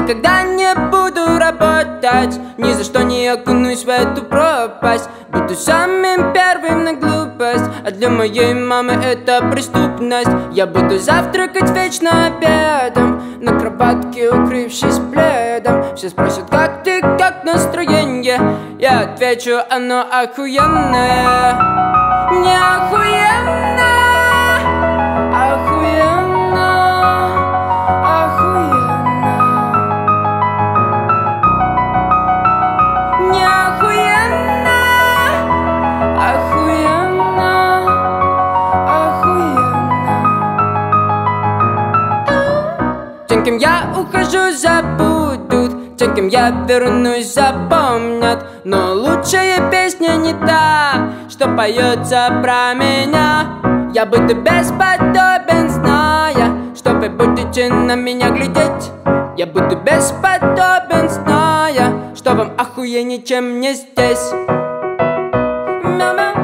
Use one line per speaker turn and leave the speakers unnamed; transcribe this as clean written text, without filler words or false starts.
никогда не буду работать, ни за что не окунусь в эту пропасть. Буду самым первым на глупость, а для моей мамы это преступность. Я буду завтракать вечно обедом, на кроватке укрывшись пледом. Все спросят, как ты, как настроение? Я отвечу, оно охуенное. Мне охуенно, охуенно, охуенно. Мне охуенно, охуенно, охуенно. Тем, кем я ухожу, забудут, тем, кем я вернусь, запомнят. Но лучшая песня не та, что поется про меня. Я буду бесподобен, зная, что вы будете на меня глядеть. Я буду бесподобен, зная, что вам охуеннее, чем мне здесь. Мама.